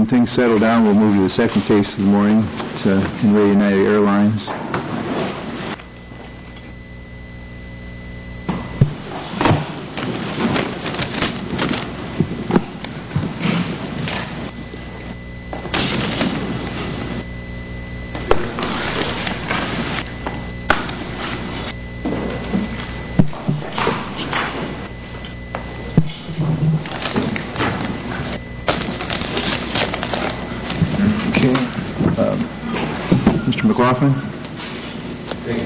When things settle down, we'll move to the second case of the morning. It's in re United Airlines. Mr. McLaughlin. Thank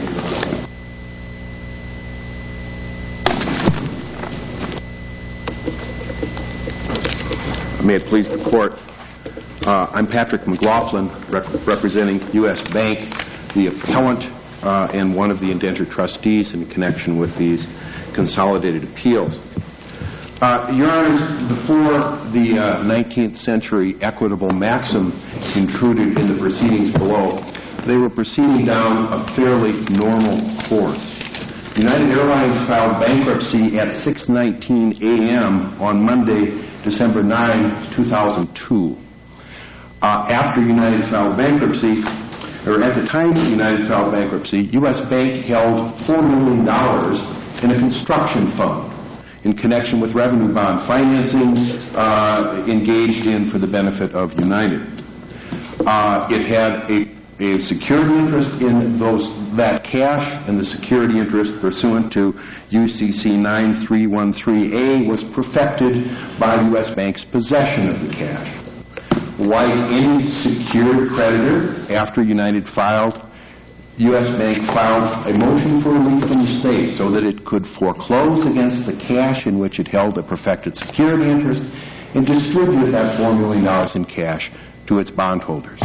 you. May it please the Court. I'm Patrick McLaughlin, representing U.S. Bank, the appellant and one of the indentured trustees in connection with these consolidated appeals. Your Honors, before the 19th century equitable maxim intruded in the proceedings below, they were proceeding down a fairly normal course. United Airlines filed bankruptcy at 6:19 a.m. on Monday, December 9, 2002. After United filed bankruptcy, or at the time United filed bankruptcy, U.S. Bank held $4 million in a construction fund in connection with revenue bond financing engaged in for the benefit of United. It had a security interest in that cash, and the security interest pursuant to UCC 9313A was perfected by U.S. Bank's possession of the cash. Like any secured creditor, after United filed, U.S. Bank filed a motion for relief from the state so that it could foreclose against the cash in which it held a perfected security interest and distribute that $4 million in cash to its bondholders.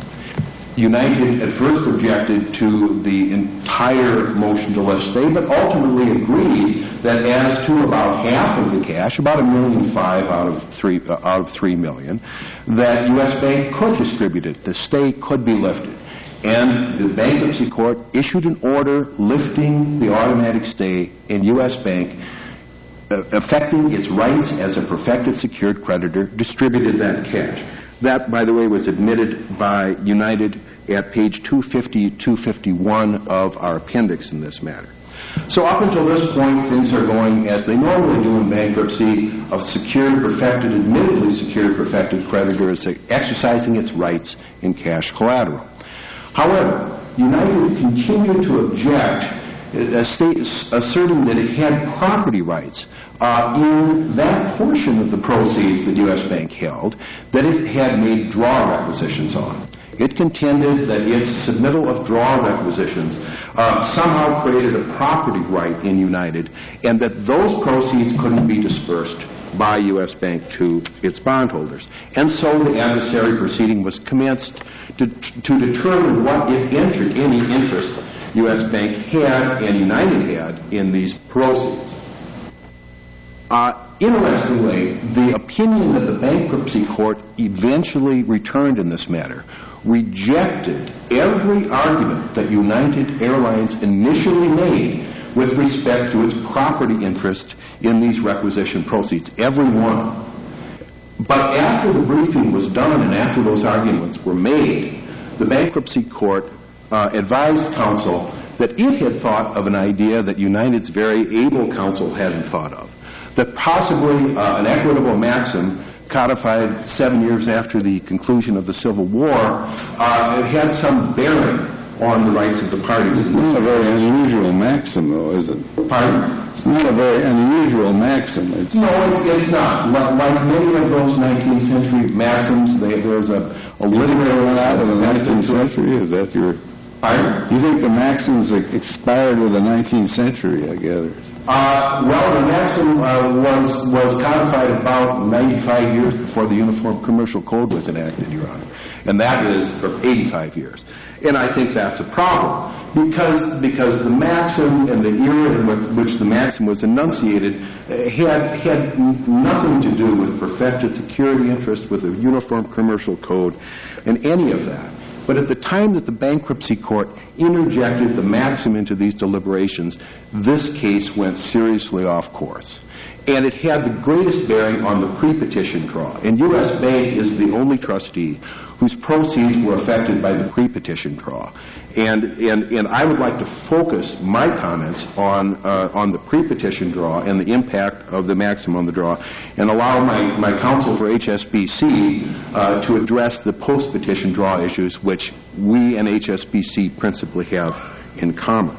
United at first objected to the entire motion to lift stay, but ultimately agreed that as to about half of the cash, about $1.5 million out of $3 million, that U.S. Bank could distribute it. The stay could be lifted. And the bankruptcy court issued an order lifting the automatic stay in U.S. Bank, affecting its rights as a perfected secured creditor, distributed that cash. That, by the way, was admitted by United at page 250, 251 of our appendix in this matter. So up until this point, things are going as they normally do in bankruptcy. A secured, perfected, admittedly secured, perfected creditor is exercising its rights in cash collateral. However, United continued to object, asserting that it had property rights in that portion of the proceeds that U.S. Bank held that it had made draw requisitions on. It contended that its submittal of draw requisitions somehow created a property right in United, and that those proceeds couldn't be dispersed by U.S. Bank to its bondholders. And so the adversary proceeding was commenced to determine what, if any interest U.S. Bank had and United had in these proceeds. Interestingly, the opinion that the bankruptcy court eventually returned in this matter rejected every argument that United Airlines initially made with respect to its property interest in these requisition proceeds, every one. But after the briefing was done and after those arguments were made, the bankruptcy court advised counsel that it had thought of an idea that United's very able counsel hadn't thought of, that possibly an equitable maxim codified 7 years after the conclusion of the Civil War had some bearing on the rights of the parties. It's not a very unusual maxim, though, is it? Pardon? It's not a very unusual maxim. No, it's not. Like many of those 19th century maxims, there's a literary one out of the 19th century. Is that your... Pardon? You think the maxims expired with the 19th century, I gather? Well, the maxim was codified about 95 years before the Uniform Commercial Code was enacted, Your Honor. And that is for 85 years. And I think that's a problem because the maxim and the era in which the maxim was enunciated had nothing to do with perfected security interest, with the Uniform Commercial Code, and any of that. But at the time that the bankruptcy court interjected the maxim into these deliberations, this case went seriously off course. And it had the greatest bearing on the pre-petition draw. And U.S. Bank is the only trustee whose proceeds were affected by the pre-petition draw. And I would like to focus my comments on the pre-petition draw and the impact of the maximum on the draw, and allow my counsel for HSBC to address the post-petition draw issues, which we and HSBC principally have in common.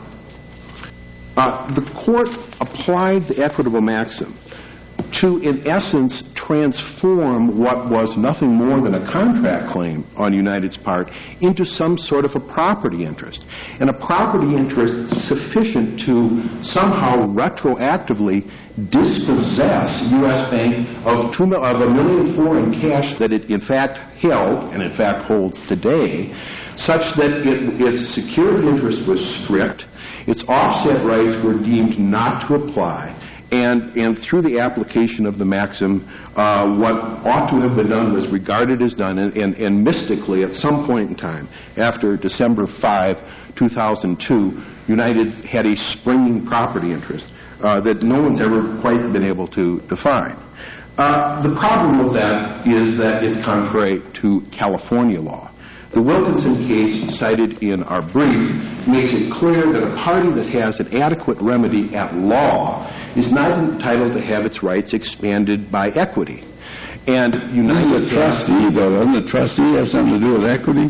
The court applied the equitable maxim to, in essence, transform what was nothing more than a contract claim on United's part into some sort of a property interest, and a property interest sufficient to somehow retroactively dispossess U.S. Bank of $1.4 million in cash that it in fact held, and in fact holds today, such that its security interest was stripped, its offset rights were deemed not to apply, and through the application of the maxim, what ought to have been done was regarded as done, and mystically, at some point in time, after December 5, 2002, United had a springing property interest that no one's ever quite been able to define. The problem with that is that it's contrary to California law. The Wilkinson case cited in our brief makes it clear that a party that has an adequate remedy at law is not entitled to have its rights expanded by equity. And United the trustee, though, doesn't the trustee have something to do with equity?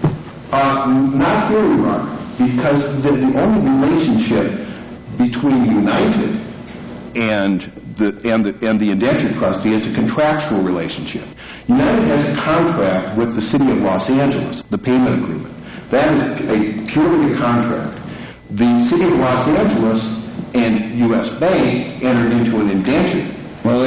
Not here, Your Honor, because the only relationship between United and the indentured trustee is a contractual relationship. United has a contract with the City of Los Angeles, the payment agreement. That is purely a contract. The City of Los Angeles and U.S. Bank entered into an indenture. Well,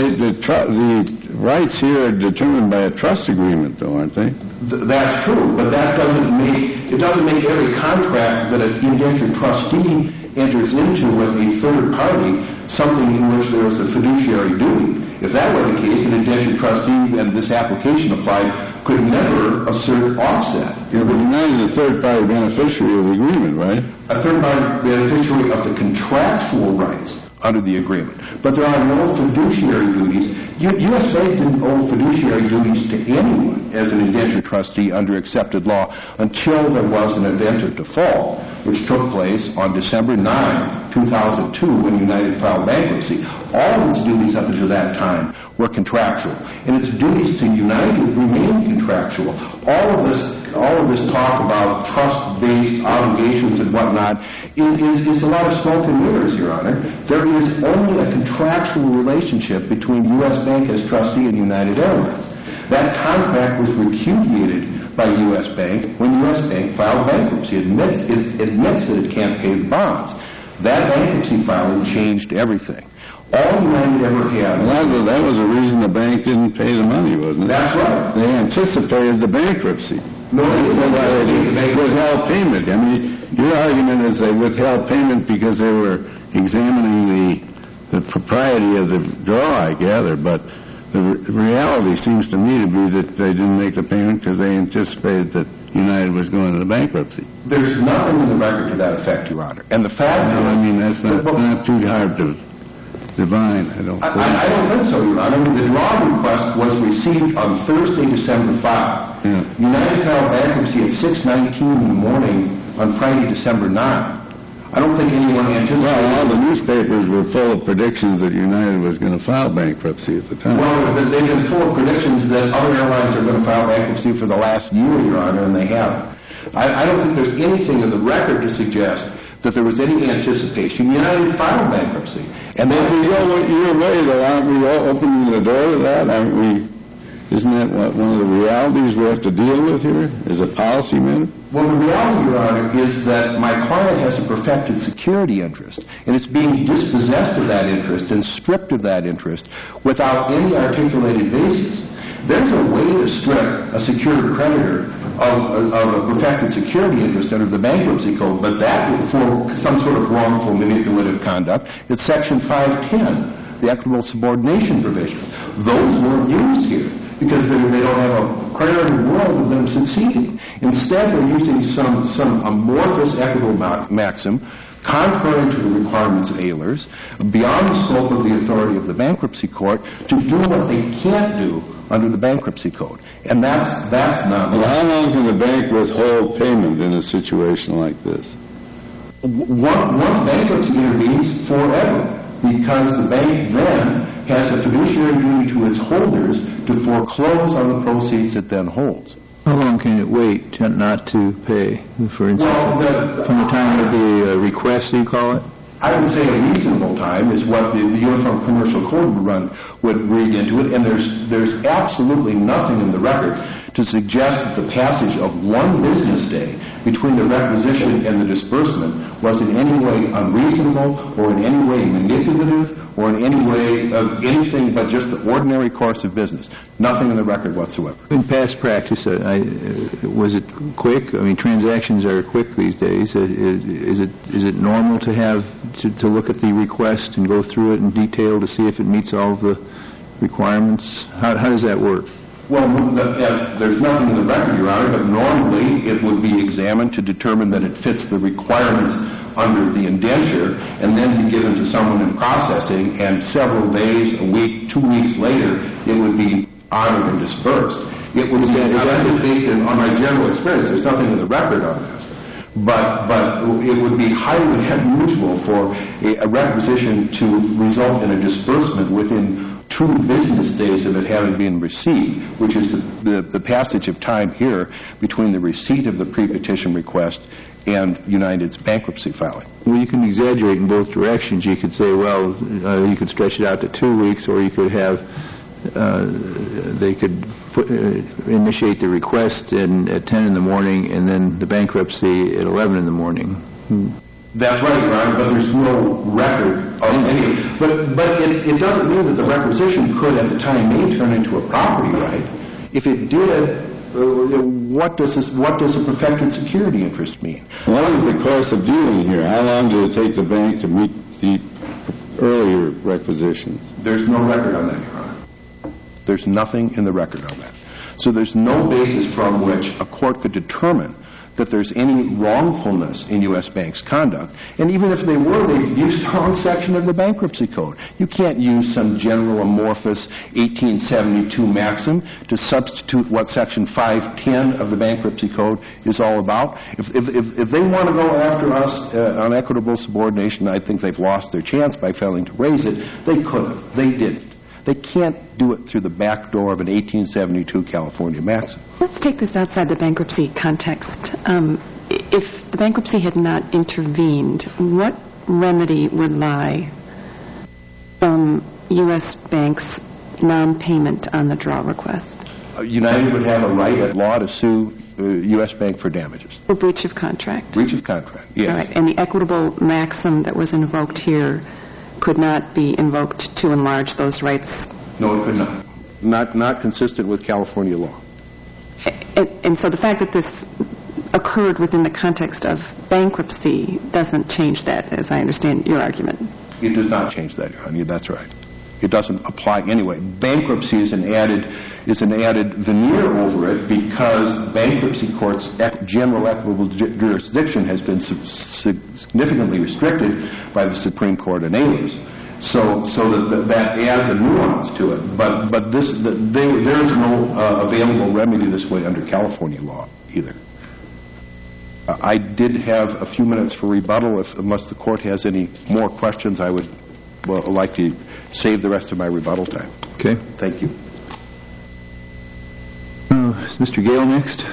the rights here are determined by a trust agreement, though, aren't they? That's true, but that doesn't make every contract that an indentured trustee enters into with a third party something in which there is a fiduciary duty. If that were the case, an indentured trustee, and this application applied, could never assert offset. Yeah, but United is a third-party beneficiary of the agreement, right? A third-party beneficiary of the contractual rights under the agreement. But there are no fiduciary duties. U.S. Bank didn't owe fiduciary duties to anyone as an indentured trustee under accepted law until there was an event of default, which took place on December 9, 2002, when United filed bankruptcy. All of its duties up until that time were contractual, and its duties to United remain contractual. All of this talk about trust-based obligations and whatnot is a lot of smoke and mirrors, Your Honor. There is only a contractual relationship between U.S. Bank as trustee and United Airlines. That contract was repudiated by U.S. Bank when U.S. Bank filed bankruptcy. It admits that it can't pay the bonds. That bankruptcy filing changed everything. All United ever had... Well, that was the reason the bank didn't pay the money, wasn't it? That's right. They anticipated the bankruptcy. No, they withheld payment. I mean, your argument is they withheld payment because they were examining the propriety of the draw, I gather, but the reality seems to me to be that they didn't make the payment because they anticipated that United was going into bankruptcy. There's nothing in the record to that effect, Your Honor. And the fact I mean, that's not too hard to divine, I don't think. I don't think so, Your Honor. The draw request was received on Thursday, December 5. Yeah. United filed bankruptcy at 6:19 in the morning on Friday, December 9. I don't think anyone anticipated... Well, all the newspapers were full of predictions that United was going to file bankruptcy at the time. Well, they've been full of predictions that other airlines are going to file bankruptcy for the last year, Your Honor, and they haven't. I don't think there's anything in the record to suggest that there was any anticipation. United filed bankruptcy. And if we go your way, though, aren't we opening the door to that? Aren't we? Isn't that one of the realities we have to deal with here as a policy matter? Well, the reality, Your Honor, is that my client has a perfected security interest, and it's being dispossessed of that interest and stripped of that interest without any articulated basis. There's a way to strip a secured creditor of a perfected security interest under the bankruptcy code, but that for some sort of wrongful manipulative conduct, it's Section 510, the equitable subordination provisions. Those weren't used here. because they don't have a prayer in the world of them succeeding. Instead, they're using some amorphous equitable maxim contrary to the requirements of Ehlers, beyond the scope of the authority of the bankruptcy court, to do what they can't do under the bankruptcy code. And that's not... Well, how long can the bank withhold payment in a situation like this? Once bankruptcy intervenes, forever, because the bank then has a fiduciary duty to its holders to foreclose on the proceeds it then holds. How long can it wait not to pay, for instance? Well, from the time of the request, you call it? I would say a reasonable time is what the Uniform Commercial Code would read into it, and there's absolutely nothing in the record to suggest that the passage of one business day between the requisition and the disbursement was in any way unreasonable or in any way manipulative or in any way anything but just the ordinary course of business. Nothing in the record whatsoever. In past practice, was it quick? I mean, transactions are quick these days. Is it normal to have to look at the request and go through it in detail to see if it meets all of the requirements? How does that work? Well, there's nothing in the record, Your Honor, but normally it would be examined to determine that it fits the requirements under the indenture and then be given to someone in processing, and several days, a week, 2 weeks later, it would be honored and disbursed. It would be based on my general experience. There's nothing in the record on this. But it would be highly unusual for a requisition to result in a disbursement within 2 business days of it having been received, which is the passage of time here between the receipt of the pre-petition request and United's bankruptcy filing. Well, you can exaggerate in both directions. You could say, well, you could stretch it out to 2 weeks, or you could have they could initiate the request at 10 in the morning and then the bankruptcy at 11 in the morning. That's right, Your Honor, but there's no record of any of it. But it doesn't mean that the requisition could, at the time, may turn into a property right. If it did, what does a perfected security interest mean? What is the course of dealing here? How long did it take the bank to meet the earlier requisitions? There's no record on that, Your Honor. There's nothing in the record on that. So there's no basis from which a court could determine that there's any wrongfulness in U.S. Bank's conduct. And even if they were, they've used the wrong section of the bankruptcy code. You can't use some general amorphous 1872 maxim to substitute what Section 510 of the bankruptcy code is all about. If they want to go after us on equitable subordination, I think they've lost their chance by failing to raise it. They could have. They didn't. They can't do it through the back door of an 1872 California maxim. Let's take this outside the bankruptcy context. If the bankruptcy had not intervened, what remedy would lie from U.S. Bank's non-payment on the draw request? United would have a right at law to sue U.S. Bank for damages. For breach of contract? Breach of contract, yes. All right. And the equitable maxim that was invoked here could not be invoked to enlarge those rights? No, it could not. Not consistent with California law. And so the fact that this occurred within the context of bankruptcy doesn't change that, as I understand your argument. It does not change that, Your Honor. That's right. It doesn't apply anyway. Bankruptcy is an added veneer over it because bankruptcy court's general equitable jurisdiction has been significantly restricted by the Supreme Court and Ehlers. So that adds a nuance to it. But there is no available remedy this way under California law either. I did have a few minutes for rebuttal. Unless the court has any more questions, I would like to save the rest of my rebuttal time. Okay. Thank you. Is Mr. Gale next?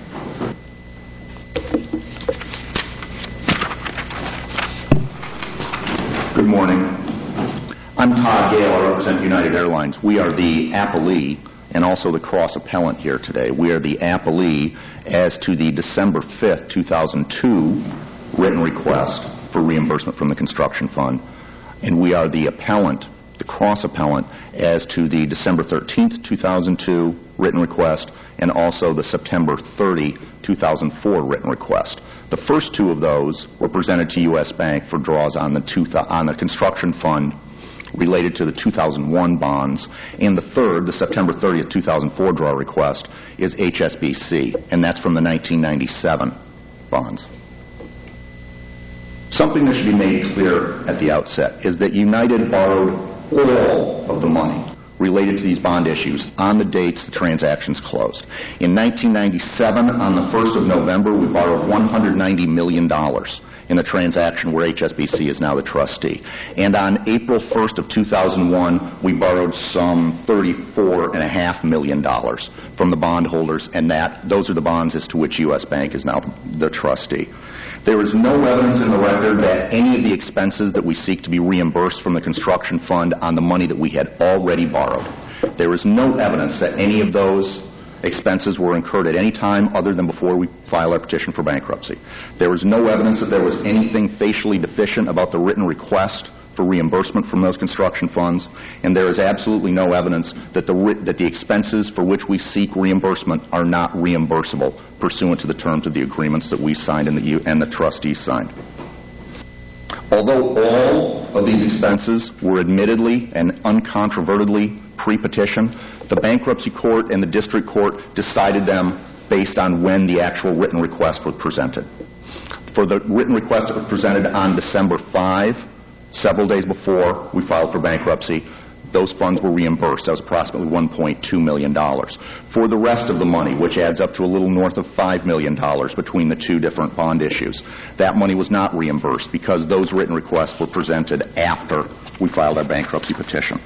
Good morning. I'm Todd Gale. I represent United Airlines. We are the appellee and also the cross-appellant here today. We are the appellee as to the December 5th, 2002 written request for reimbursement from the construction fund. And we are the appellant, the cross-appellant, as to the December 13th, 2002 written request and also the September 30, 2004 written request. The first two of those were presented to U.S. Bank for draws on the construction fund related to the 2001 bonds, and the third, the September 30th, 2004 draw request, is HSBC, and that's from the 1997 bonds. Something that should be made clear at the outset is that United borrowed all of the money related to these bond issues on the dates the transactions closed. In 1997, on the 1st of November, we borrowed $190 million in a transaction where HSBC is now the trustee. And on April 1st of 2001, we borrowed some $34.5 million from the bondholders, and those are the bonds as to which U.S. Bank is now the trustee. There is no evidence in the record that any of the expenses that we seek to be reimbursed from the construction fund on the money that we had already borrowed. There is no evidence that any of those expenses were incurred at any time other than before we file our petition for bankruptcy. There is no evidence that there was anything facially deficient about the written request for reimbursement from those construction funds, and there is absolutely no evidence that the expenses for which we seek reimbursement are not reimbursable pursuant to the terms of the agreements that we signed and the trustees signed. Although all of these expenses were admittedly and uncontrovertedly pre-petition, the bankruptcy court and the district court decided them based on when the actual written request was presented. For the written request that was presented on December 5, several days before we filed for bankruptcy, those funds were reimbursed. That was approximately $1.2 million. For the rest of the money, which adds up to a little north of $5 million between the two different bond issues, that money was not reimbursed because those written requests were presented after we filed our bankruptcy petition.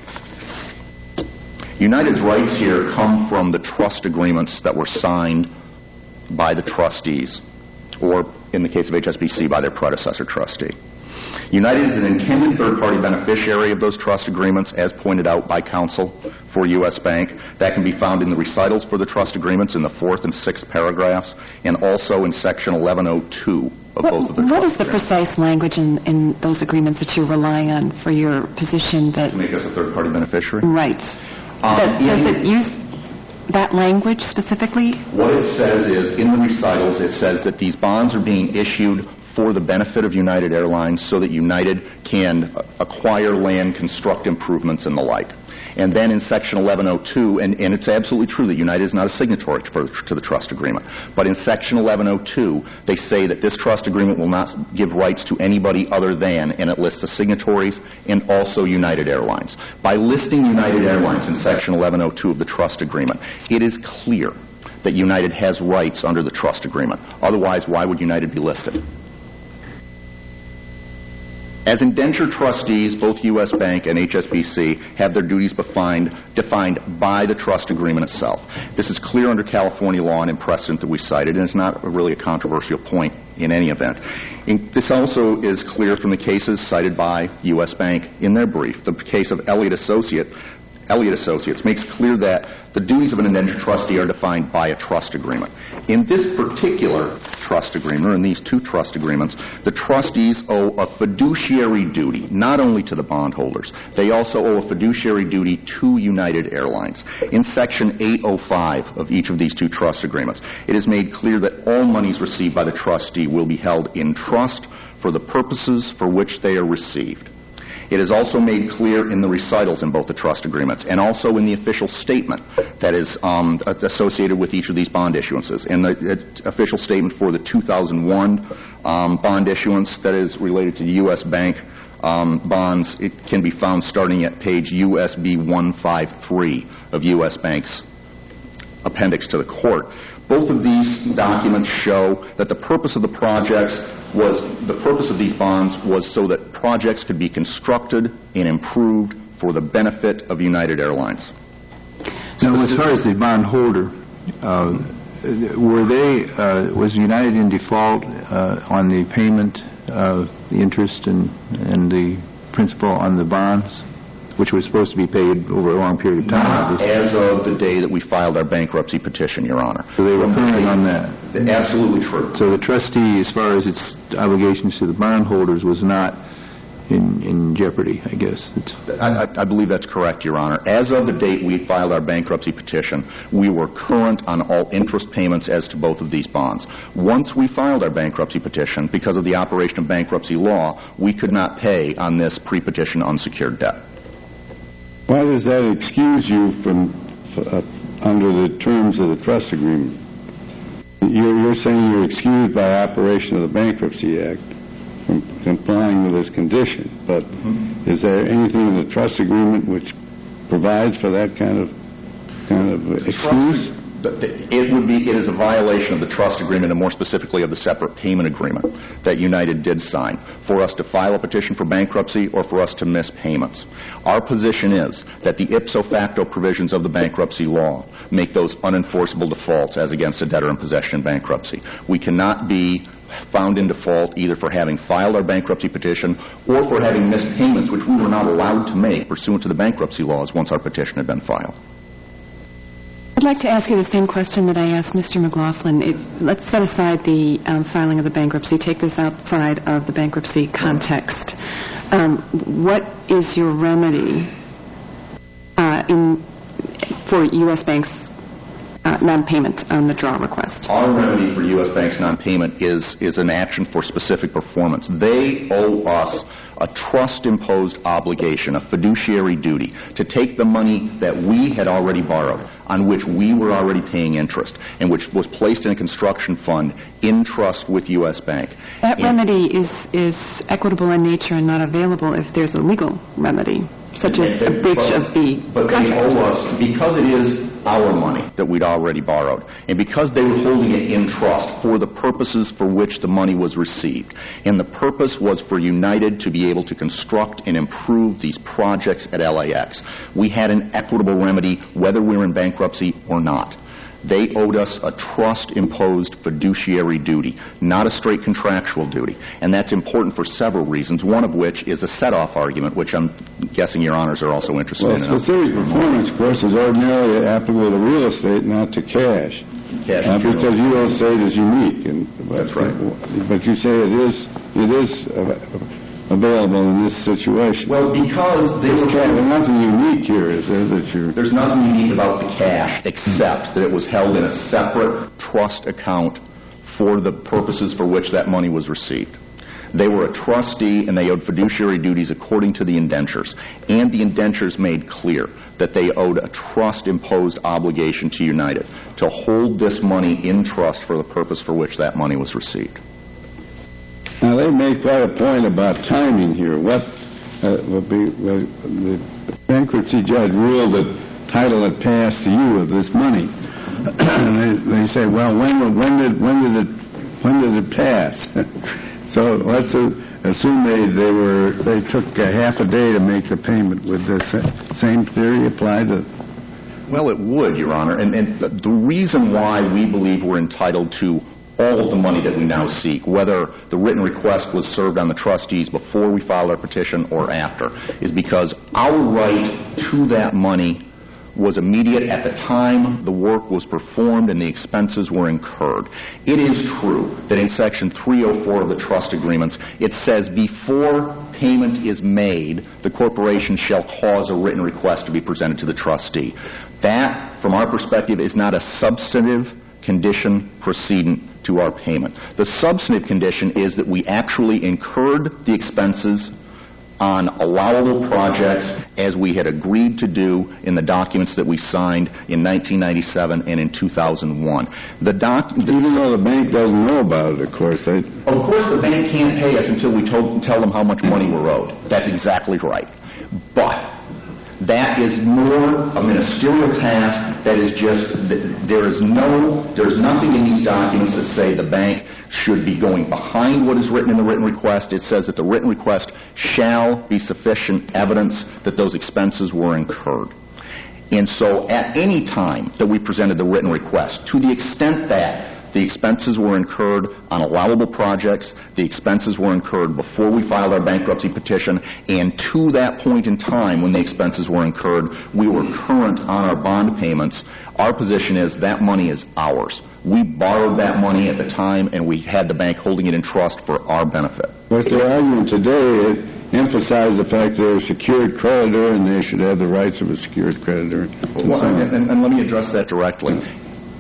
United's rights here come from the trust agreements that were signed by the trustees, or in the case of HSBC, by their predecessor trustee. United is an intended third-party beneficiary of those trust agreements, as pointed out by counsel for U.S. Bank. That can be found in the recitals for the trust agreements in the 4th and 6th paragraphs, and also in Section 1102 of both of the trust What is the agreements. precise language in those agreements that you're relying on for your position that... To make us a third-party beneficiary? Right. Does it use that language specifically? What it says is, in the recitals, it says that these bonds are being issued for the benefit of United Airlines so that United can acquire land, construct improvements, and the like. And then in Section 1102, and it's absolutely true that United is not a signatory to the trust agreement, but in Section 1102, they say that this trust agreement will not give rights to anybody other than, and it lists the signatories and also United Airlines. By listing United Airlines in Section 1102 of the trust agreement, it is clear that United has rights under the trust agreement. Otherwise, why would United be listed? As indentured trustees, both U.S. Bank and HSBC have their duties defined by the trust agreement itself. This is clear under California law and in precedent that we cited, and it's not really a controversial point in any event. This also is clear from the cases cited by U.S. Bank in their brief. The case of Elliott Associates makes clear that the duties of an indentured trustee are defined by a trust agreement. In this particular trust agreement, or in these two trust agreements, the trustees owe a fiduciary duty not only to the bondholders, they also owe a fiduciary duty to United Airlines. In Section 805 of each of these two trust agreements, it is made clear that all monies received by the trustee will be held in trust for the purposes for which they are received. It is also made clear in the recitals in both the trust agreements and also in the official statement that is associated with each of these bond issuances. In the official statement for the 2001 bond issuance that is related to the U.S. Bank bonds, it can be found starting at page USB 153 of U.S. Bank's appendix to the court. Both of these documents show that the purpose of these bonds was so that projects could be constructed and improved for the benefit of United Airlines. Now, as far as the bondholder, was United in default on the payment of the interest and the principal on the bonds, which was supposed to be paid over a long period of time? Not as of the day that we filed our bankruptcy petition, Your Honor. So they were current on that? Absolutely true. So the trustee, as far as its obligations to the bondholders, was not in jeopardy, I guess. I believe that's correct, Your Honor. As of the date we filed our bankruptcy petition, we were current on all interest payments as to both of these bonds. Once we filed our bankruptcy petition, because of the operation of bankruptcy law, we could not pay on this pre-petition unsecured debt. Why does that excuse you from, under the terms of the trust agreement? You're saying you're excused by operation of the Bankruptcy Act from complying with this condition, but is there anything in the trust agreement which provides for that kind of excuse? It is a violation of the trust agreement, and more specifically of the separate payment agreement that United did sign, for us to file a petition for bankruptcy or for us to miss payments. Our position is that the ipso facto provisions of the bankruptcy law make those unenforceable defaults as against a debtor in possession in bankruptcy. We cannot be found in default either for having filed our bankruptcy petition or for having missed payments, which we were not allowed to make pursuant to the bankruptcy laws once our petition had been filed. I'd like to ask you the same question that I asked Mr. McLaughlin. Let's set aside the filing of the bankruptcy, take this outside of the bankruptcy context. What is your remedy for U.S. Bank's non-payment on the draw request? Our remedy for U.S. Bank's non-payment is an action for specific performance. They owe us a trust-imposed obligation, a fiduciary duty, to take the money that we had already borrowed, on which we were already paying interest, and which was placed in a construction fund in trust with U.S. Bank. That remedy is equitable in nature and not available if there's a legal remedy, such as a breach of the contract. But they owe us, because it is our money that we'd already borrowed, and because they were holding it in trust for the purposes for which the money was received, and the purpose was for United to be able to construct and improve these projects at LAX. We had an equitable remedy whether we were in bankruptcy or not. They owed us a trust-imposed fiduciary duty, not a straight contractual duty. And that's important for several reasons, one of which is a set-off argument, which I'm guessing Your Honors are also interested in. Well, specific performance, of course, is ordinarily applicable to real estate, not to cash. Because real estate is unique. That's right. But you say it is available in this situation. Well, because there's nothing unique here, is there? There's nothing unique about the cash except that it was held in a separate trust account for the purposes for which that money was received. They were a trustee and they owed fiduciary duties according to the indentures. And the indentures made clear that they owed a trust-imposed obligation to United to hold this money in trust for the purpose for which that money was received. Now, they made quite a point about timing here. The bankruptcy judge ruled that title had passed to you of this money. They say, well, when did it pass? So let's assume they took half a day to make the payment. Would the same theory apply to? Well, it would, Your Honor. And the reason why we believe we're entitled to all of the money that we now seek, whether the written request was served on the trustees before we filed our petition or after, is because our right to that money was immediate at the time the work was performed and the expenses were incurred. It is true that in Section 304 of the trust agreements, it says before payment is made, the corporation shall cause a written request to be presented to the trustee. That, from our perspective, is not a substantive condition precedent to our payment. The substantive condition is that we actually incurred the expenses on allowable projects as we had agreed to do in the documents that we signed in 1997 and in 2001. Even though the bank doesn't know about it, of course. Of course the bank can't pay us until we tell them how much money we're owed. That's exactly right. But that is more a ministerial task. That is just, there's nothing in these documents that say the bank should be going behind what is written in the written request. It says that the written request shall be sufficient evidence that those expenses were incurred. And so at any time that we presented the written request, to the extent that the expenses were incurred on allowable projects, the expenses were incurred before we filed our bankruptcy petition, and to that point in time when the expenses were incurred, we were current on our bond payments. Our position is that money is ours. We borrowed that money at the time, and we had the bank holding it in trust for our benefit. But their argument today emphasized the fact they're a secured creditor and they should have the rights of a secured creditor. And let me address that directly.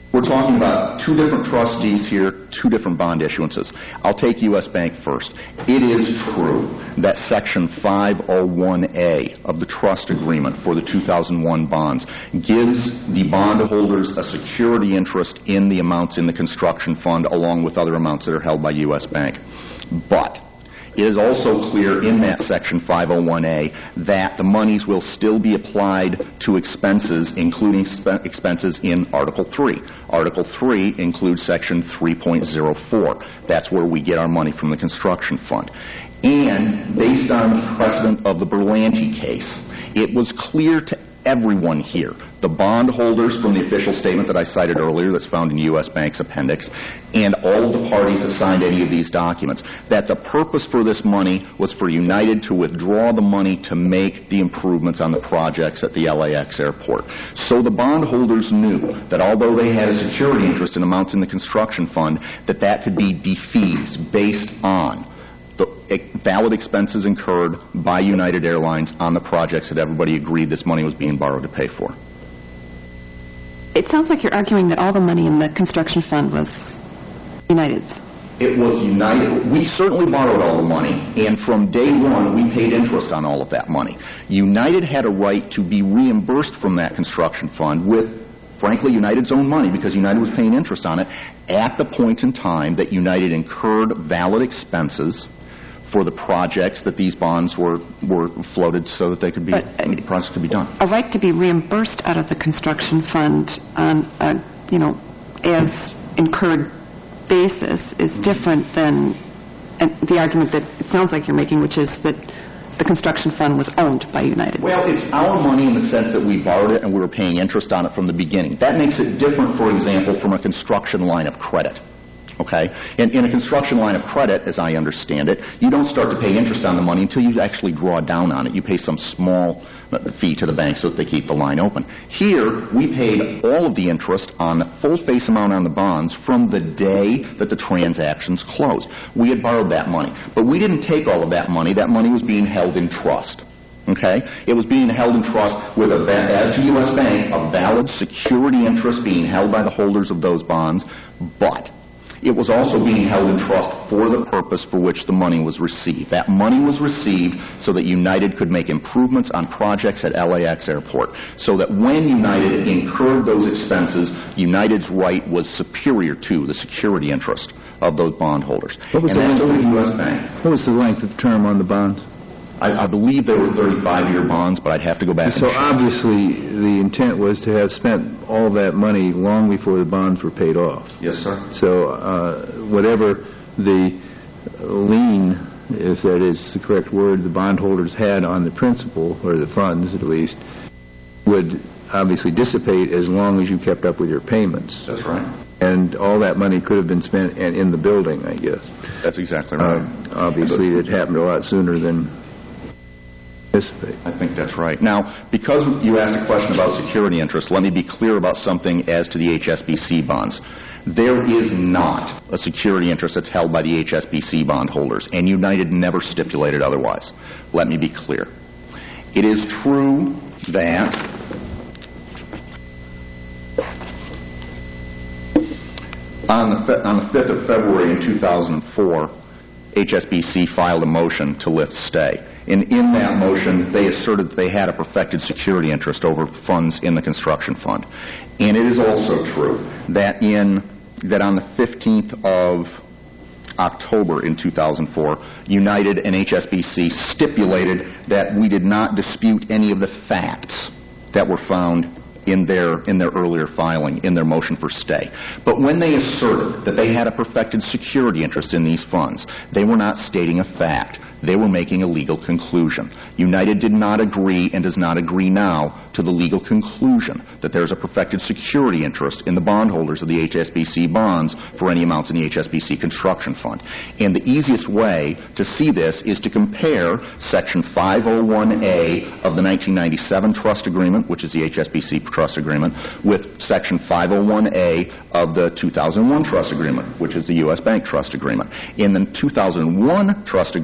We're talking about two different trustees here, two different bond issuances. I'll take U.S. Bank first. It is true that Section 501A of the trust agreement for the 2001 bonds gives the bondholders a security interest in the amounts in the construction fund along with other amounts that are held by U.S. Bank. But it is also clear in that Section 501A that the monies will still be applied to expenses, including expenses in Article 3. Article 3 includes Section 3.04. That's where we get our money from the construction fund. And based on the precedent of the Berlanti case, it was clear to everyone here, the bondholders from the official statement that I cited earlier that's found in U.S. Bank's appendix, and all of the parties that signed any of these documents, that the purpose for this money was for United to withdraw the money to make the improvements on the projects at the LAX airport. So the bondholders knew that although they had a security interest in amounts in the construction fund, that could be defeased based on the valid expenses incurred by United Airlines on the projects that everybody agreed this money was being borrowed to pay for. It sounds like you're arguing that all the money in the construction fund was United's. It was United. We certainly borrowed all the money, and from day one, we paid interest on all of that money. United had a right to be reimbursed from that construction fund with, frankly, United's own money, because United was paying interest on it, at the point in time that United incurred valid expenses for the projects that these bonds were floated so that they could be, the projects could be done. A right to be reimbursed out of the construction fund on a, as incurred basis is different than the argument that it sounds like you're making, which is that the construction fund was owned by United. Well, it's our money in the sense that we borrowed it and we were paying interest on it from the beginning. That makes it different, for example, from a construction line of credit. Okay? In a construction line of credit, as I understand it, you don't start to pay interest on the money until you actually draw down on it. You pay some small fee to the bank so that they keep the line open. Here, we paid all of the interest on the full face amount on the bonds from the day that the transactions closed. We had borrowed that money. But we didn't take all of that money. That money was being held in trust. Okay? It was being held in trust with, as to U.S. Bank, a valid security interest being held by the holders of those bonds, but it was also being held in trust for the purpose for which the money was received. That money was received so that United could make improvements on projects at LAX airport, so that when United incurred those expenses, United's right was superior to the security interest of those bondholders. What was and that's over the U.S. Bank. What was the length of term on the bonds? I believe they were 35-year bonds, but I'd have to go back. So obviously the intent was to have spent all that money long before the bonds were paid off. Yes, sir. So whatever the lien, if that is the correct word, the bondholders had on the principal, or the funds at least, would obviously dissipate as long as you kept up with your payments. That's right. And all that money could have been spent in the building, I guess. That's exactly right. Obviously it happened a lot sooner than anticipate. I think that's right. Now, because you asked a question about security interest, let me be clear about something as to the HSBC bonds. There is not a security interest that's held by the HSBC bondholders, and United never stipulated otherwise. Let me be clear. It is true that on the 5th of February in 2004, HSBC filed a motion to lift stay. And in that motion, they asserted that they had a perfected security interest over funds in the construction fund. And it is also true that on the 15th of October in 2004, United and HSBC stipulated that we did not dispute any of the facts that were found in their earlier filing, in their motion for stay. But when they asserted that they had a perfected security interest in these funds, they were not stating a fact. They were making a legal conclusion. United did not agree and does not agree now to the legal conclusion that there's a perfected security interest in the bondholders of the HSBC bonds for any amounts in the HSBC construction fund. And the easiest way to see this is to compare Section 501A of the 1997 trust agreement, which is the HSBC trust agreement, with Section 501A of the 2001 trust agreement, which is the U.S. Bank trust agreement. In the 2001 trust agreement,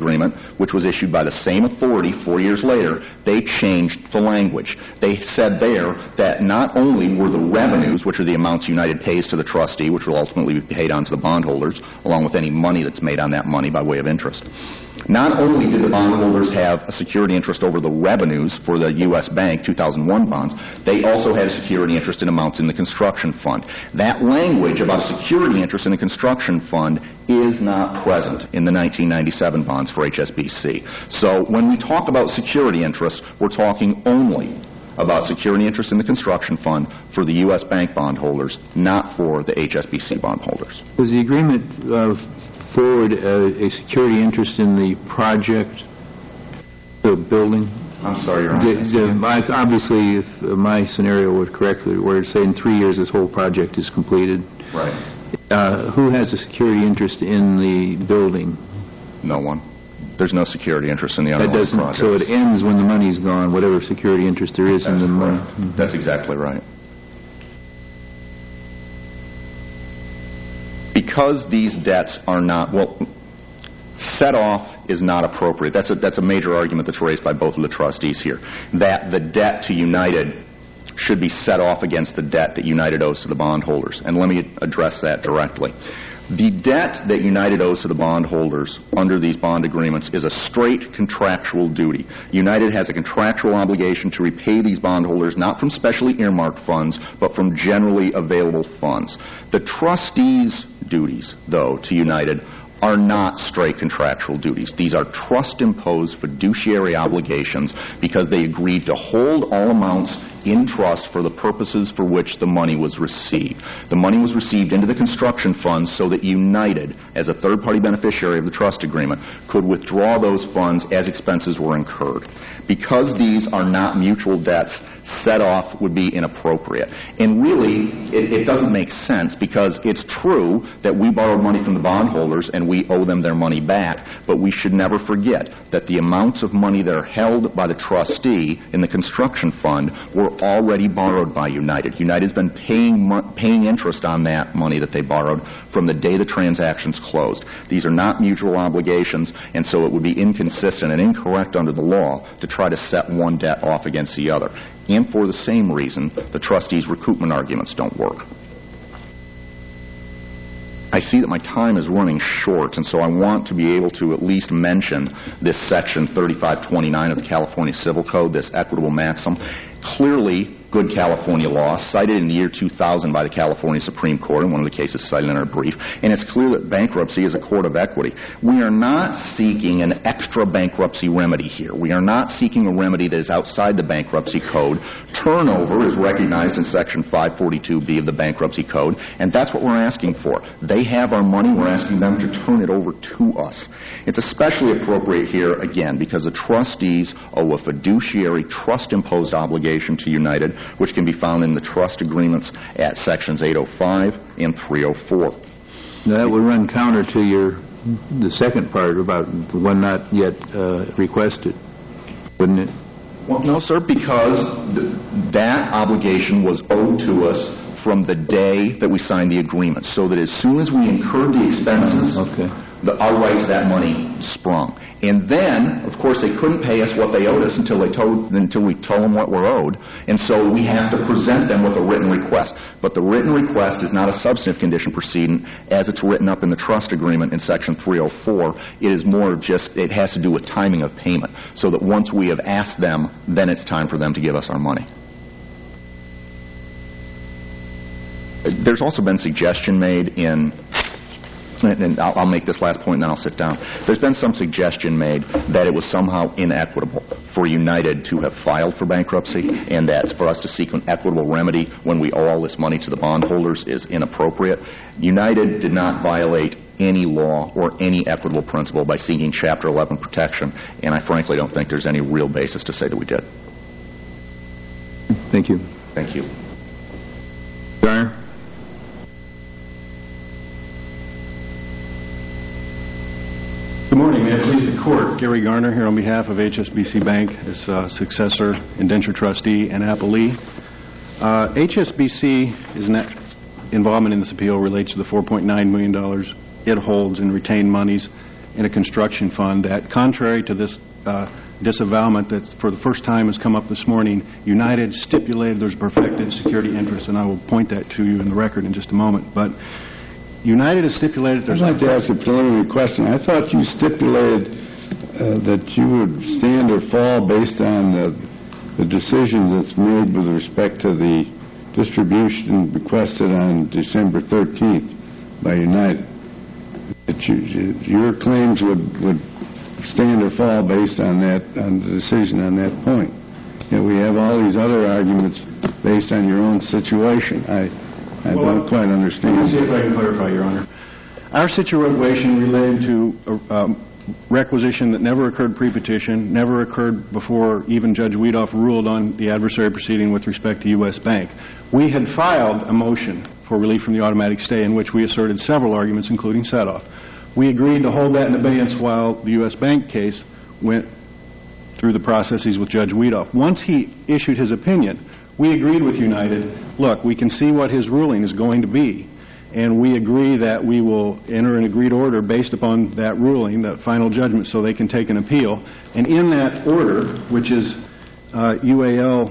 which was issued by the same authority 4 years later, they changed the language. They said there that not only were the revenues, which are the amounts United pays to the trustee, which will ultimately be paid on to the bondholders, along with any money that's made on that money by way of interest. Not only did the bondholders have a security interest over the revenues for the U.S. Bank 2001 bonds, they also had a security interest in amounts in the construction fund. That language about security interest in the construction fund is not present in the 1997 bonds for HSBC. So when we talk about security interest, we're talking only about security interest in the construction fund for the U.S. Bank bondholders, not for the HSBC bondholders. Was the agreement forward a security interest in the project, the building? I'm sorry, Your Honor. Obviously, if my scenario were correct, where say in 3 years this whole project is completed, right? Who has a security interest in the building? No one. There's no security interest in the underlying project. So it ends when the money's gone, whatever security interest there is in the money. That's exactly right. Because these debts are not, set off is not appropriate. That's a major argument that's raised by both of the trustees here, that the debt to United should be set off against the debt that United owes to the bondholders. And let me address that directly. The debt that United owes to the bondholders under these bond agreements is a straight contractual duty. United has a contractual obligation to repay these bondholders not from specially earmarked funds, but from generally available funds. The trustees' duties, though, to United are not straight contractual duties. These are trust-imposed fiduciary obligations because they agreed to hold all amounts in trust for the purposes for which the money was received. The money was received into the construction fund so that United, as a third-party beneficiary of the trust agreement, could withdraw those funds as expenses were incurred. Because these are not mutual debts, set off would be inappropriate. And really, it doesn't make sense because it's true that we borrowed money from the bondholders and we owe them their money back, but we should never forget that the amounts of money that are held by the trustee in the construction fund were already borrowed by United. United's been paying interest on that money that they borrowed from the day the transactions closed. These are not mutual obligations, and so it would be inconsistent and incorrect under the law to try to set one debt off against the other. And for the same reason, the trustees' recoupment arguments don't work. I see that my time is running short, and so I want to be able to at least mention this section 3529 of the California Civil Code, this equitable maxim. Clearly, good California law, cited in the year 2000 by the California Supreme Court in one of the cases cited in our brief, and it's clear that bankruptcy is a court of equity. We are not seeking an extra bankruptcy remedy here. We are not seeking a remedy that is outside the bankruptcy code. Turnover is recognized in Section 542B of the Bankruptcy Code, and that's what we're asking for. They have our money. We're asking them to turn it over to us. It's especially appropriate here, again, because the trustees owe a fiduciary trust-imposed obligation to United, which can be found in the trust agreements at Sections 805 and 304. Now, that would run counter to the second part about the one not yet requested, wouldn't it? Well, no, sir, because that obligation was owed to us from the day that we signed the agreement, so that as soon as we incurred the expenses, our right to that money sprung. And then, of course, they couldn't pay us what they owed us until we told them what we're owed, and so we have to present them with a written request. But the written request is not a substantive condition precedent as it's written up in the trust agreement in Section 304. It is more just, it has to do with timing of payment, so that once we have asked them, then it's time for them to give us our money. There's also been suggestion made and I'll make this last point and then I'll sit down. There's been some suggestion made that it was somehow inequitable for United to have filed for bankruptcy and that for us to seek an equitable remedy when we owe all this money to the bondholders is inappropriate. United did not violate any law or any equitable principle by seeking Chapter 11 protection, and I frankly don't think there's any real basis to say that we did. Thank you. Thank you. Garner? Good morning. May it please the Court. Gary Garner here on behalf of HSBC Bank as successor, indenture trustee, and appellee. HSBC's involvement in this appeal relates to the $4.9 million it holds in retained monies in a construction fund that, contrary to this disavowalment that for the first time has come up this morning, United stipulated there's perfected security interest, and I will point that to you in the record in just a moment. But United has stipulated there's... I'd like to ask a preliminary question. I thought you stipulated that you would stand or fall based on the decision that's made with respect to the distribution requested on December 13th by United. That your claims would stand or fall based on that, on the decision on that point. And we have all these other arguments based on your own situation. I don't quite understand. Let me see if I can clarify, Your Honor. Our situation related to a requisition that never occurred pre-petition, never occurred before even Judge Wiedoff ruled on the adversary proceeding with respect to U.S. Bank. We had filed a motion for relief from the automatic stay in which we asserted several arguments, including set-off. We agreed to hold that in abeyance while the U.S. Bank case went through the processes with Judge Wiedoff. Once he issued his opinion, we agreed with United, look, we can see what his ruling is going to be, and we agree that we will enter an agreed order based upon that ruling, that final judgment, so they can take an appeal. And in that order, which is UAL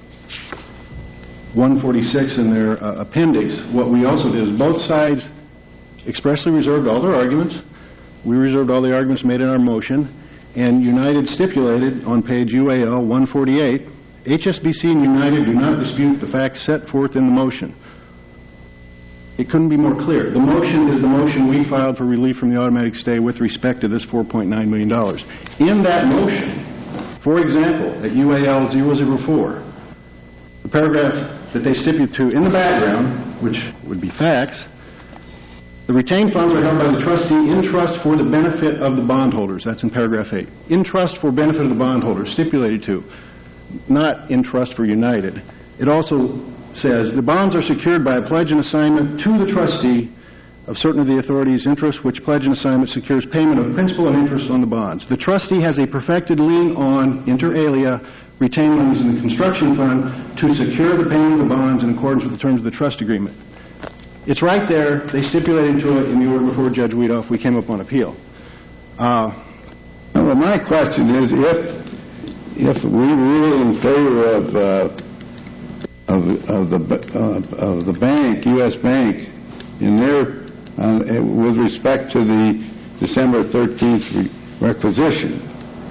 146 in their appendix, what we also did is both sides expressly reserved all their arguments. We reserved all the arguments made in our motion, and United stipulated on page UAL 148, HSBC and United do not dispute the facts set forth in the motion. It couldn't be more clear. The motion is the motion we filed for relief from the automatic stay with respect to this $4.9 million. In that motion, for example, at UAL 004, the paragraph that they stipulate to in the background, which would be facts, the retained funds are held by the trustee in trust for the benefit of the bondholders. That's in paragraph 8. In trust for benefit of the bondholders, stipulated to, not in trust for United. It also says the bonds are secured by a pledge and assignment to the trustee of certain of the authority's interests, which pledge and assignment secures payment of principal and interest on the bonds. The trustee has a perfected lien on, inter alia, retained monies in the construction fund to secure the payment of the bonds in accordance with the terms of the trust agreement. It's right there. They stipulated to it in the order before Judge Wiedoff. We came up on appeal. Well, my question is, if we rule in favor of the bank, U.S. Bank, in their with respect to the December 13th requisition,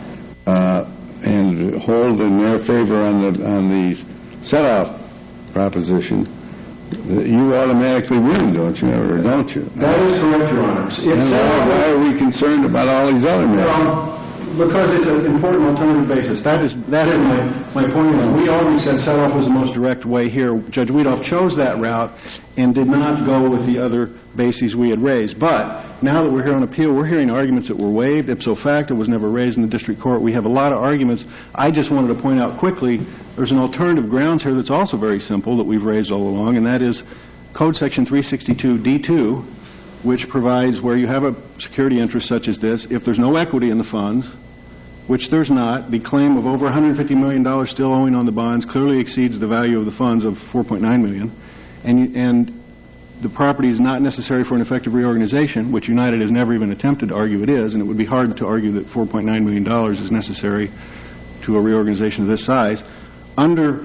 and hold in their favor on the set-off proposition, you automatically win, don't you, or don't you? That is correct, Your Honor. Why are we concerned about all these other matters? Because it's an important alternative basis. That is my point. We always said set-off was the most direct way here. Judge Wiedoff chose that route and did not go with the other bases we had raised. But now that we're here on appeal, we're hearing arguments that were waived. Ipso facto was never raised in the district court. We have a lot of arguments. I just wanted to point out quickly there's an alternative grounds here that's also very simple that we've raised all along, and that is Code Section 362D2, which provides where you have a security interest such as this, if there's no equity in the funds, which there's not, the claim of over $150 million still owing on the bonds clearly exceeds the value of the funds of $4.9 million, and the property is not necessary for an effective reorganization, which United has never even attempted to argue it is, and it would be hard to argue that $4.9 million is necessary to a reorganization of this size. Under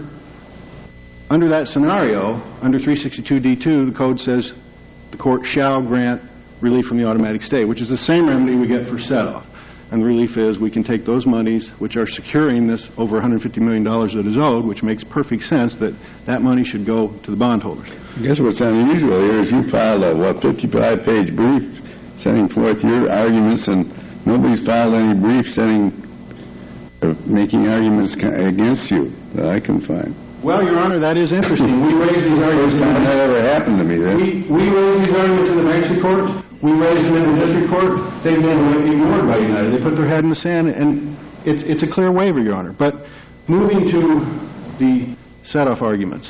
that scenario, under 362D2, the code says the court shall grant relief from the automatic stay, which is the same remedy we get for set-off. And the relief is we can take those monies, which are securing this over $150 million that is owed, which makes perfect sense that that money should go to the bondholders. I guess what's unusual here is you filed a, 55-page brief setting forth your arguments, and nobody's filed any brief making arguments against you that I can find. Well, Your Honor, that is interesting. We raised these arguments. First time that ever happened to me. We raised these arguments in the bankruptcy court. We raised them in the district court. They've been ignored by United. They put their head in the sand, and it's a clear waiver, Your Honor. But moving to the set-off arguments,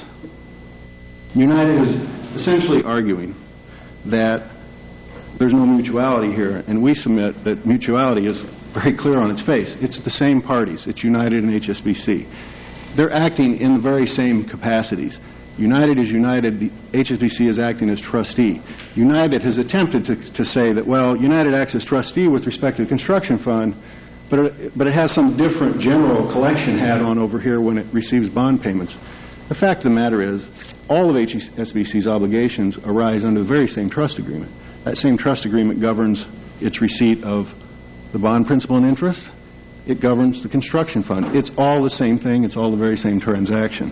United is essentially arguing that there's no mutuality here, and we submit that mutuality is very clear on its face. It's the same parties. It's United and HSBC. They're acting in the very same capacities. United is United. The HSBC is acting as trustee. United has attempted to say that, well, United acts as trustee with respect to the construction fund, but it has some different general collection hat on over here when it receives bond payments. The fact of the matter is, all of HSBC's obligations arise under the very same trust agreement. That same trust agreement governs its receipt of the bond principal and interest. It governs the construction fund. It's all the same thing. It's all the very same transaction.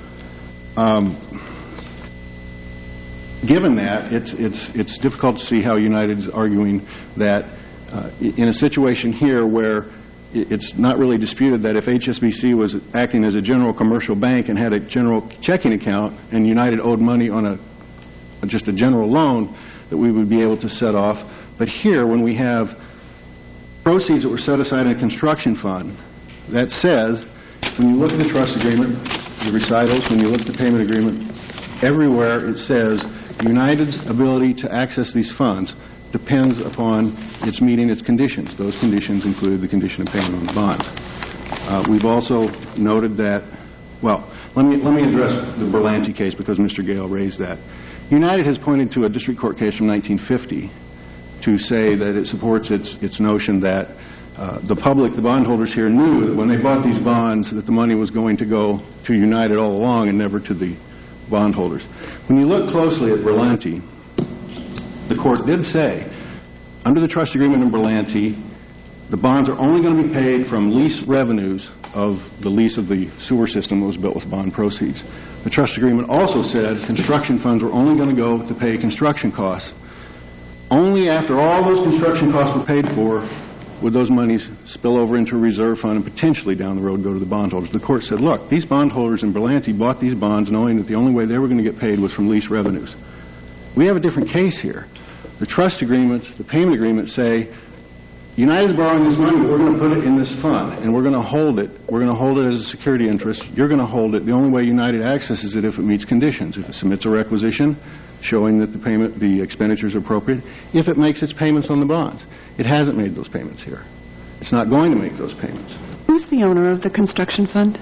Given that, it's difficult to see how United is arguing that in a situation here where it's not really disputed that if HSBC was acting as a general commercial bank and had a general checking account and United owed money on just a general loan, that we would be able to set off. But here, when we have proceeds that were set aside in a construction fund, that says, when you look at the trust agreement, the recitals, when you look at the payment agreement, everywhere it says United's ability to access these funds depends upon its meeting its conditions. Those conditions include the condition of payment on the bonds. We've also noted that, well, let me address the Berlanti case because Mr. Gale raised that. United has pointed to a district court case from 1950 to say that it supports its notion that the public, the bondholders here, knew that when they bought these bonds that the money was going to go to United all along and never to the bondholders. When you look closely at Berlanti, the court did say, under the trust agreement in Berlanti, the bonds are only going to be paid from lease revenues of the lease of the sewer system that was built with bond proceeds. The trust agreement also said construction funds were only going to go to pay construction costs. Only after all those construction costs were paid for would those monies spill over into a reserve fund and potentially down the road go to the bondholders. The court said, look, these bondholders in Berlanti bought these bonds knowing that the only way they were going to get paid was from lease revenues. We have a different case here. The trust agreements, the payment agreements say, United's borrowing this money, but we're going to put it in this fund, and we're going to hold it. We're going to hold it as a security interest. You're going to hold it. The only way United accesses it if it meets conditions. If it submits a requisition showing that the expenditures are appropriate. If it makes its payments on the bonds. It hasn't made those payments here. It's not going to make those payments. Who's the owner of the construction fund?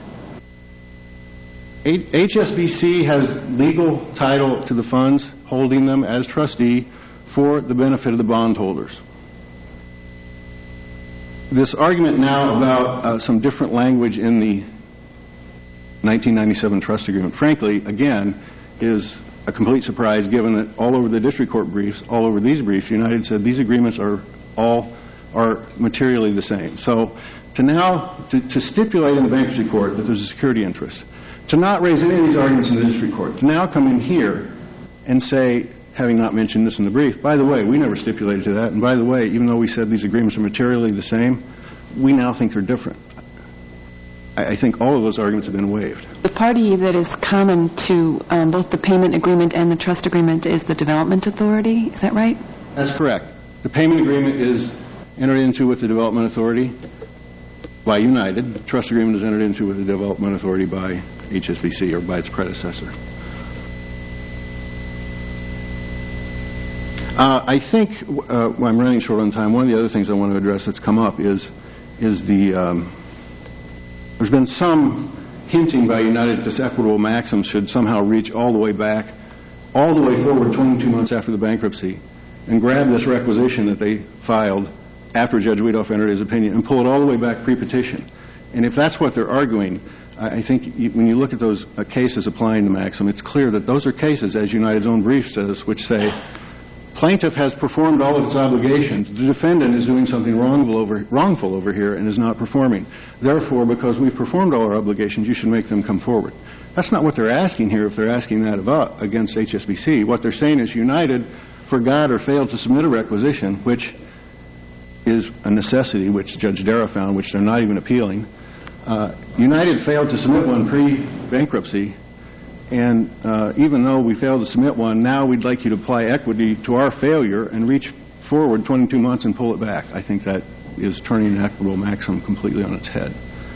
HSBC has legal title to the funds, holding them as trustee for the benefit of the bondholders. This argument now about some different language in the 1997 trust agreement, frankly, again, is a complete surprise given that all over the district court briefs, all over these briefs, United said these agreements are materially the same. So to stipulate in the bankruptcy court that there's a security interest, to not raise any of these arguments in the district court, to now come in here and say, having not mentioned this in the brief, by the way, we never stipulated to that, and by the way, even though we said these agreements are materially the same, we now think they're different. I think all of those arguments have been waived. The party that is common to both the payment agreement and the trust agreement is the Development Authority. Is that right? That's correct. The payment agreement is entered into with the Development Authority by United. The trust agreement is entered into with the Development Authority by HSBC or by its predecessor. I think, I'm running short on time, one of the other things I want to address that's come up is there's been some hinting by United that this equitable maxim should somehow reach all the way back, all the way forward 22 months after the bankruptcy, and grab this requisition that they filed after Judge Wiedoff entered his opinion and pull it all the way back pre-petition. And if that's what they're arguing, I think when you look at those cases applying the maxim, it's clear that those are cases, as United's own brief says, which say plaintiff has performed all of its obligations. The defendant is doing something wrongful over here and is not performing. Therefore, because we've performed all our obligations, you should make them come forward. That's not what they're asking here if they're asking that against HSBC. What they're saying is United forgot or failed to submit a requisition, which is a necessity, which Judge Darragh found, which they're not even appealing. United failed to submit one pre-bankruptcy, and even though we failed to submit one, now we'd like you to apply equity to our failure and reach forward 22 months and pull it back. I think that is turning an equitable maxim completely on its head.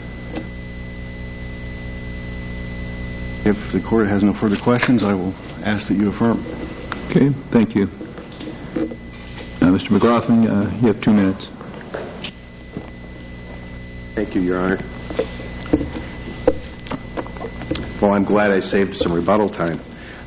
If the Court has no further questions, I will ask that you affirm. Okay, thank you. Mr. McLaughlin, you have 2 minutes. Thank you, Your Honor. Well, I'm glad I saved some rebuttal time.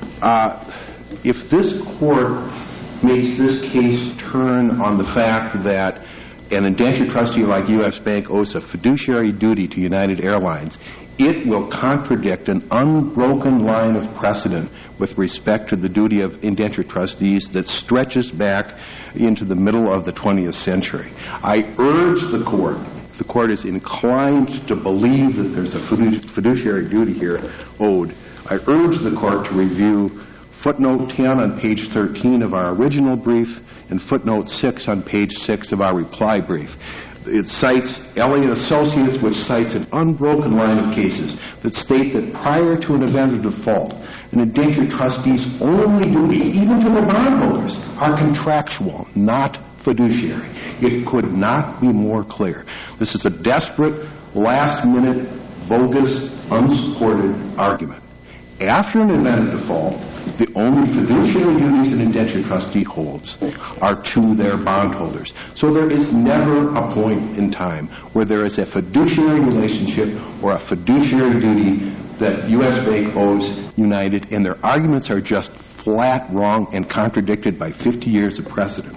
If this court makes this case turn on the fact that an indentured trustee like U.S. Bank owes a fiduciary duty to United Airlines, it will contradict an unbroken line of precedent with respect to the duty of indentured trustees that stretches back into the middle of the 20th century. I urge the court, if the court is inclined to believe that there's a fiduciary duty here owed, I urge the court to review footnote 10 on page 13 of our original brief and footnote 6 on page 6 of our reply brief. It cites Elliott Associates, which cites an unbroken line of cases that state that prior to an event of default, an indentured trustee's only duties, even to their bondholders, are contractual, not fiduciary. It could not be more clear. This is a desperate, last-minute, bogus, unsupported argument. After an event of default, the only fiduciary duties an indentured trustee holds are to their bondholders. So there is never a point in time where there is a fiduciary relationship or a fiduciary duty that U.S. Bank owes United, and their arguments are just flat wrong and contradicted by 50 years of precedent.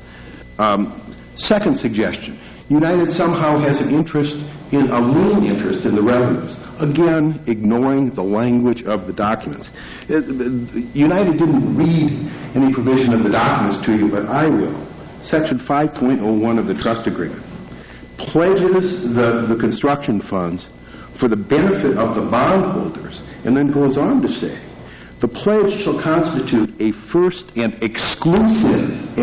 Second suggestion, United somehow has an interest in a lien interest in the revenues, again ignoring the language of the documents. United didn't read any provision of the documents to you, but I will. Section 5.01 of the trust agreement pledges the construction funds for the benefit of the bondholders, and then goes on to say, the pledge shall constitute a first and exclusive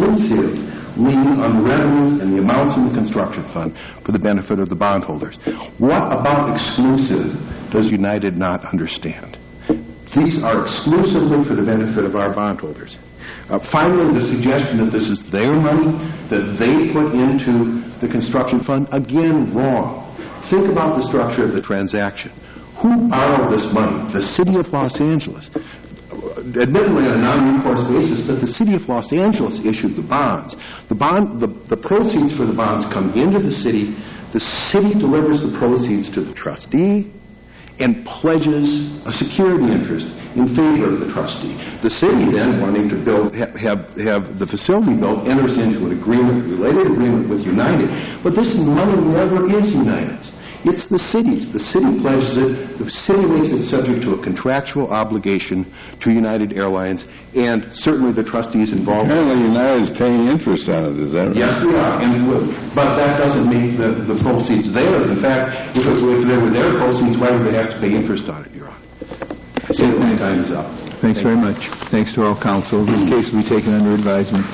lien on the revenues and the amounts in the construction fund for the benefit of the bondholders. What about exclusive does United not understand? These are exclusively for the benefit of our bondholders. Finally, the suggestion that this is their money that they put into the construction fund, again, wrong. Think about the structure of the transaction. Who borrowed this money? The City of Los Angeles. Admittedly on a non-recourse basis, but the City of Los Angeles issued the bonds. The proceeds for the bonds come into the city delivers the proceeds to the trustee and pledges a security interest in favor of the trustee. The city then, wanting to have the facility built, enters into an agreement, related agreement with United, but this money never is United's. It's the city's. The city pledges it. The city makes it subject to a contractual obligation to United Airlines, and certainly the trustees involved. Apparently United is paying interest on it, is that right? Yes, they are, but that doesn't make the proceeds theirs. In fact, if they were their proceeds, why would they have to pay interest on it, Your Honor? I see that my time is up. Thanks very much. Thanks to all counsel. This case will be taken under advisement.